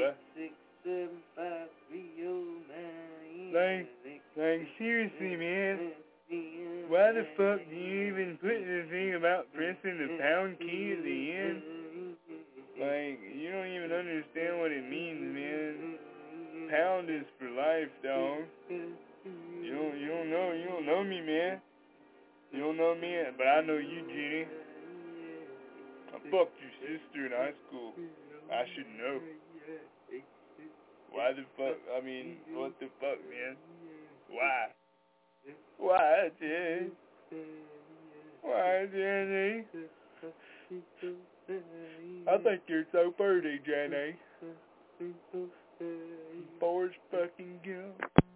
bruh. 675 Like, seriously, man. Why the fuck do you even put the thing about pressing the pound key at the end? Like, you don't even understand what it means, man. Pound is for life, dog. You don't know me, man. You don't know me, but I know you, Jenny. I fucked your sister in high school. I should know. Why the fuck? I mean, what the fuck, man? Why? Why, Jenny? Why, Jenny? I think you're so pretty, Jenny. Forrest fucking Gump.